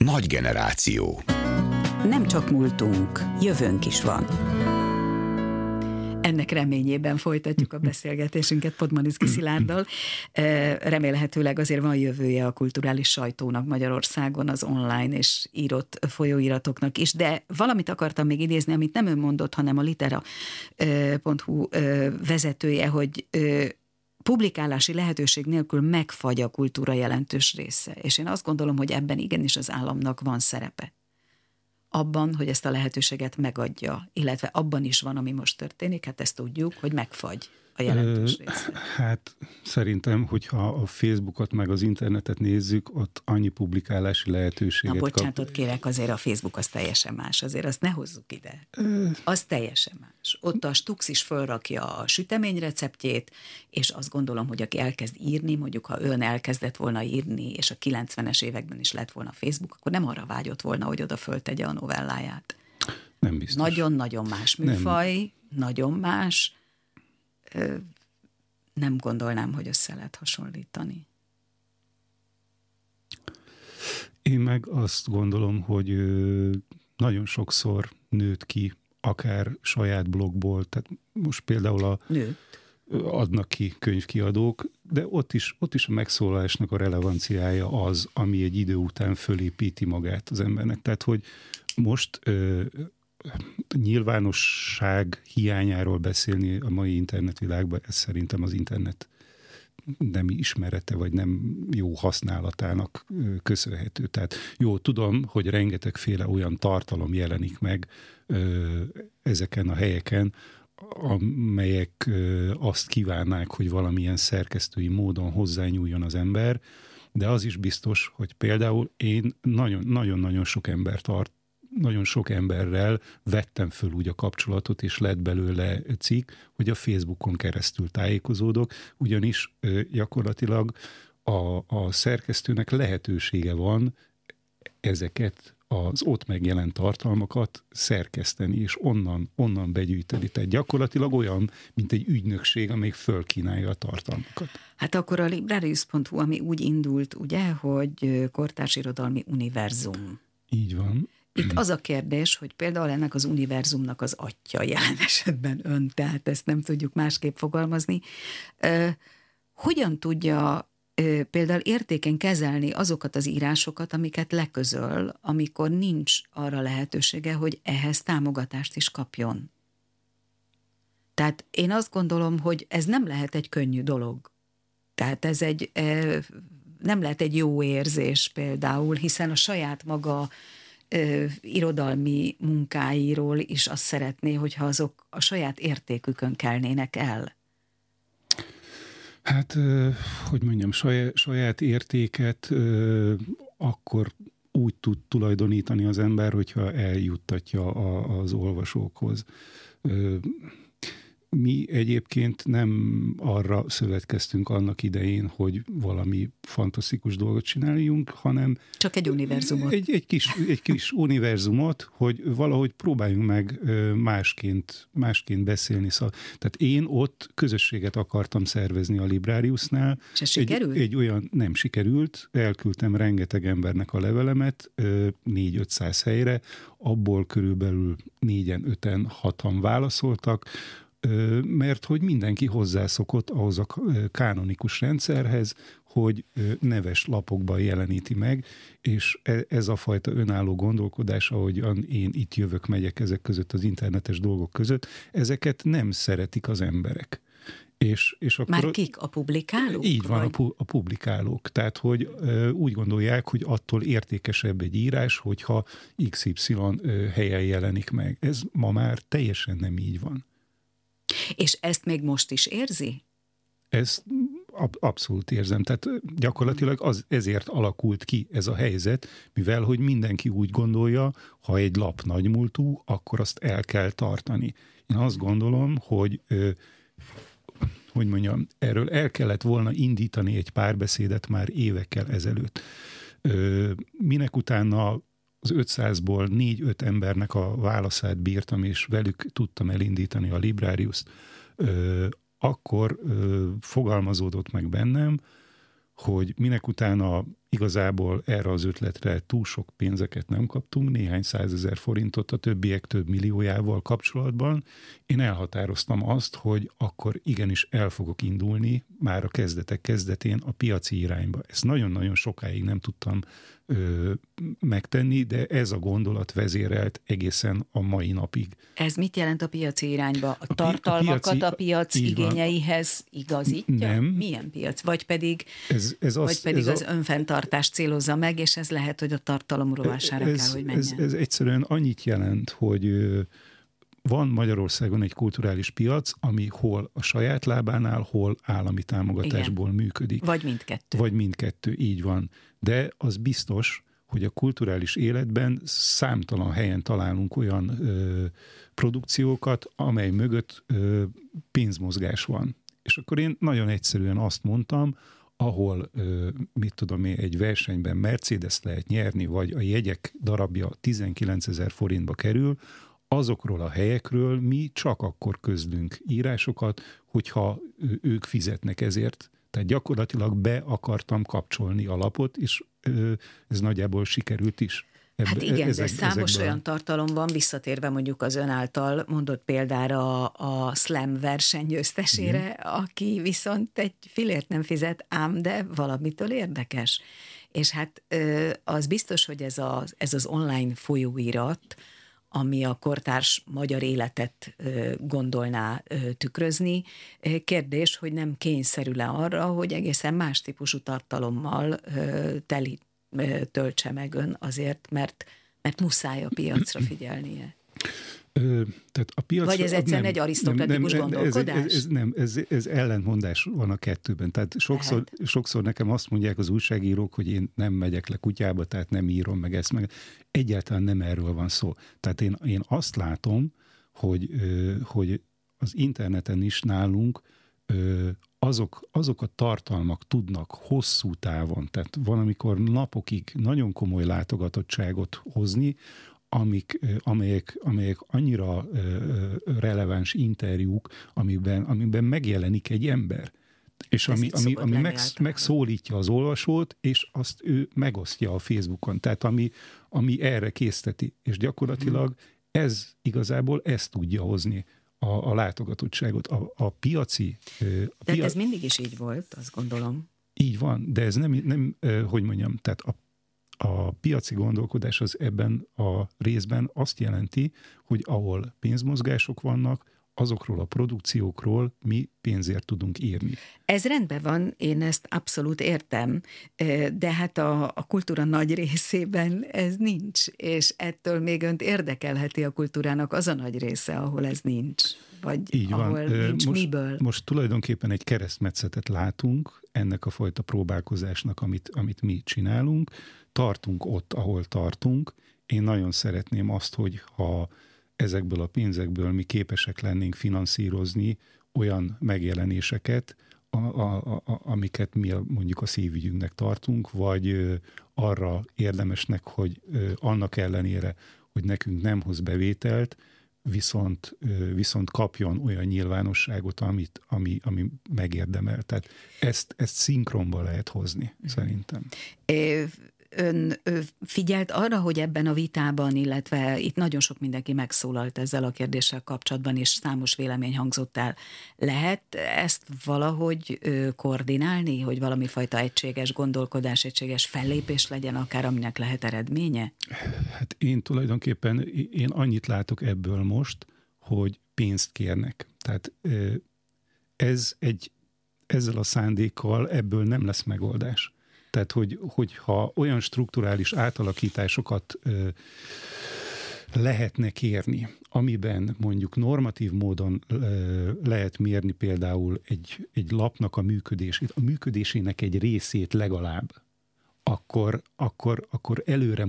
Nagy generáció. Nem csak múltunk, jövőnk is van. Ennek reményében folytatjuk a beszélgetésünket Podmaniczky Szilárddal. Remélhetőleg azért van jövője a kulturális sajtónak Magyarországon, az online és írott folyóiratoknak is, de valamit akartam még idézni, amit nem ön mondott, hanem a litera.hu vezetője, hogy publikálási lehetőség nélkül megfagy a kultúra jelentős része. És én azt gondolom, hogy ebben igenis az államnak van szerepe. Abban, hogy ezt a lehetőséget megadja, illetve abban is van, ami most történik, hát ezt tudjuk, hogy megfagy a jelentős része. Hát szerintem, hogyha a Facebookot meg az internetet nézzük, ott annyi publikálási lehetőséget kap. Bocsánatot kérek, azért a Facebook az teljesen más, azért azt ne hozzuk ide. Az teljesen más. Ott a Stux is fölrakja a sütemény receptjét, és azt gondolom, hogy aki elkezd írni, mondjuk ha ön elkezdett volna írni, és a 90-es években is lett volna Facebook, akkor nem arra vágyott volna, hogy oda föltegye a novelláját. Nem biztos. Nagyon-nagyon más műfaj, nagyon más. Nem gondolnám, hogy össze lehet hasonlítani. Én meg azt gondolom, hogy nagyon sokszor nőtt ki, akár saját blogból, tehát most például adnak ki könyvkiadók, de ott is a megszólalásnak a relevanciája az, ami egy idő után fölépíti magát az embernek. Tehát, hogy most nyilvánosság hiányáról beszélni a mai internetvilágban, ez szerintem az internet nem ismerete, vagy nem jó használatának köszönhető. Tehát jó, tudom, hogy rengetegféle olyan tartalom jelenik meg ezeken a helyeken, amelyek azt kívánnák, hogy valamilyen szerkesztői módon hozzányúljon az ember, de az is biztos, hogy például én nagyon-nagyon sok emberrel vettem föl úgy a kapcsolatot, és lett belőle cikk, hogy a Facebookon keresztül tájékozódok, ugyanis gyakorlatilag a szerkesztőnek lehetősége van ezeket az ott megjelent tartalmakat szerkeszteni, és onnan begyűjteni. Tehát gyakorlatilag olyan, mint egy ügynökség, amelyik fölkínálja a tartalmakat. Hát akkor a Librarius.hu, ami úgy indult, ugye, hogy kortárs irodalmi univerzum. Így van. Itt az a kérdés, hogy például ennek az univerzumnak az atya, jelen esetben ön, tehát ezt nem tudjuk másképp fogalmazni. Hogyan tudja például értéken kezelni azokat az írásokat, amiket leközöl, amikor nincs arra lehetősége, hogy ehhez támogatást is kapjon? Tehát én azt gondolom, hogy ez nem lehet egy könnyű dolog. Tehát ez nem lehet egy jó érzés például, hiszen a saját maga irodalmi munkáiról is azt szeretné, hogyha azok a saját értékükön kelnének el. Hát, hogy mondjam, saját értéket akkor úgy tud tulajdonítani az ember, hogyha eljuttatja az olvasókhoz. Mi egyébként nem arra szövetkeztünk annak idején, hogy valami fantasztikus dolgot csináljunk, hanem csak egy univerzumot. Egy kis univerzumot, hogy valahogy próbáljunk meg másként beszélni. Szóval, tehát én ott közösséget akartam szervezni a Librariusnál. És ez sikerült? Egy olyan nem sikerült, elküldtem rengeteg embernek a levelemet 400-500 helyre, abból körülbelül 4-5-en 6-an válaszoltak, mert hogy mindenki hozzászokott ahhoz a kánonikus rendszerhez, hogy neves lapokban jeleníti meg, és ez a fajta önálló gondolkodás, ahogyan én itt jövök, megyek ezek között az internetes dolgok között, ezeket nem szeretik az emberek. És akkor már kik? A publikálók? Így van, a publikálók. Tehát, hogy úgy gondolják, hogy attól értékesebb egy írás, hogyha XY helyen jelenik meg. Ez ma már teljesen nem így van. És ezt még most is érzi? Ezt abszolút érzem. Tehát gyakorlatilag ezért alakult ki ez a helyzet, mivel hogy mindenki úgy gondolja, ha egy lap nagymúltú, akkor azt el kell tartani. Én azt gondolom, hogy mondjam, erről el kellett volna indítani egy párbeszédet már évekkel ezelőtt. Minek utána az 500-ból 4-5 embernek a válaszát bírtam, és velük tudtam elindítani a Librariust, akkor fogalmazódott meg bennem, hogy minek utána igazából erre az ötletre túl sok pénzeket nem kaptunk, néhány 100 000 forintot a többiek több milliójával kapcsolatban. Én elhatároztam azt, hogy akkor igenis el fogok indulni már a kezdetek kezdetén a piaci irányba. Ezt nagyon-nagyon sokáig nem tudtam megtenni, de ez a gondolat vezérelt egészen a mai napig. Ez mit jelent a piaci irányba? A tartalmakat a piac igényeihez igazítja? Nem. Milyen piac? Vagy pedig, az önfenntartást célozza meg, és ez lehet, hogy a tartalom rovására kell, hogy menjen. Ez egyszerűen annyit jelent, hogy van Magyarországon egy kulturális piac, ami hol a saját lábánál, hol állami támogatásból működik. Vagy mindkettő, így van. De az biztos, hogy a kulturális életben számtalan helyen találunk olyan produkciókat, amely mögött pénzmozgás van. És akkor én nagyon egyszerűen azt mondtam, ahol, egy versenyben Mercedes lehet nyerni, vagy a jegyek darabja 19 000 forintba kerül, azokról a helyekről mi csak akkor közlünk írásokat, hogyha ők fizetnek ezért. Tehát gyakorlatilag be akartam kapcsolni a lapot, és ez nagyjából sikerült is. Hát igen, de számos olyan tartalom van, visszatérve mondjuk az ön által mondott példára a slam verseny győztesére, aki viszont egy fillért nem fizet, ám de valamitől érdekes. És hát az biztos, hogy ez az online folyóirat, ami a kortárs magyar életet gondolná tükrözni. Kérdés, hogy nem kényszerül-e arra, hogy egészen más típusú tartalommal töltse meg ön azért, mert muszáj a piacra figyelnie. Tehát a piacra, vagy ez egyszerűen egy arisztokratikus gondolkodás? Ez ellentmondás van a kettőben. Tehát sokszor nekem azt mondják az újságírók, hogy én nem megyek le kutyába, tehát nem írom meg ezt meg. Egyáltalán nem erről van szó. Tehát én azt látom, hogy az interneten is nálunk azok a tartalmak tudnak hosszú távon, tehát van, amikor napokig nagyon komoly látogatottságot hozni, amelyek annyira releváns interjúk, amiben megjelenik egy ember, és ami megszólítja az olvasót, és azt ő megosztja a Facebookon, tehát ami erre készteti, és gyakorlatilag ez igazából ezt tudja hozni a látogatottságot. A piaci... Tehát ez mindig is így volt, azt gondolom. Így van, de ez nem hogy mondjam, tehát a piaci gondolkodás az ebben a részben azt jelenti, hogy ahol pénzmozgások vannak, azokról a produkciókról mi pénzért tudunk írni. Ez rendben van, én ezt abszolút értem, de hát a kultúra nagy részében ez nincs, és ettől még önt érdekelheti a kultúrának az a nagy része, ahol ez nincs, vagy így ahol van. Nincs miből. Most tulajdonképpen egy keresztmetszetet látunk ennek a fajta próbálkozásnak, amit mi csinálunk. Tartunk ott, ahol tartunk. Én nagyon szeretném azt, hogy ha ezekből a pénzekből mi képesek lennénk finanszírozni olyan megjelenéseket, amiket mi mondjuk a szívügyünknek tartunk, vagy arra érdemesnek, hogy annak ellenére, hogy nekünk nem hoz bevételt, viszont kapjon olyan nyilvánosságot, ami megérdemel. Tehát ezt szinkronba lehet hozni, szerintem. Ön figyelt arra, hogy ebben a vitában, illetve itt nagyon sok mindenki megszólalt ezzel a kérdéssel kapcsolatban, és számos vélemény hangzott el. Lehet ezt valahogy koordinálni, hogy valami fajta egységes gondolkodás, egységes fellépés legyen, akár aminek lehet eredménye? Hát én tulajdonképpen annyit látok ebből most, hogy pénzt kérnek. Tehát ezzel a szándékkal ebből nem lesz megoldás. Tehát, hogyha olyan strukturális átalakításokat lehetne kérni, amiben mondjuk normatív módon lehet mérni például egy lapnak a működését, a működésének egy részét legalább, akkor előre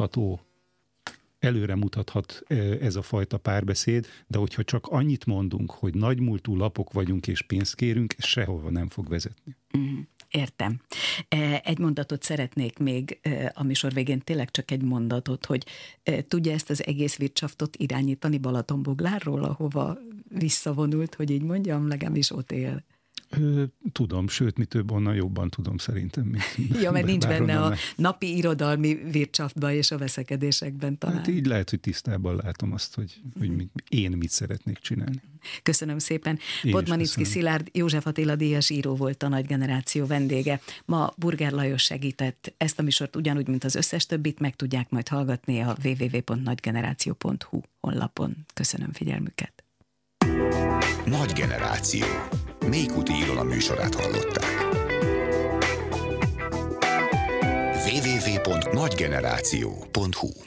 mutathat ez a fajta párbeszéd, de hogyha csak annyit mondunk, hogy nagymúltú lapok vagyunk és pénzt kérünk, ez sehova nem fog vezetni. Értem. Egy mondatot szeretnék még a műsor végén, tényleg csak egy mondatot, hogy tudja ezt az egész Wirtschaftot irányítani Balatonboglárról, ahova visszavonult, hogy így mondjam, legalábbis ott él. Tudom, sőt, mi több, onnan jobban tudom szerintem. Ja, mert nincs benne a napi irodalmi vircsafban és a veszekedésekben talán. Hát így lehet, hogy tisztában látom azt, hogy én mit szeretnék csinálni. Köszönöm szépen. Podmaniczky Szilárd József Attila díjas író volt a Nagy Generáció vendége. Ma Burger Lajos segített. Ezt a műsort ugyanúgy, mint az összes többit meg tudják majd hallgatni a www.nagygeneráció.hu honlapon. Köszönöm figyelmüket. Nagy Generáció. Mékuti Ilona műsorát hallották. www.nagygeneráció.hu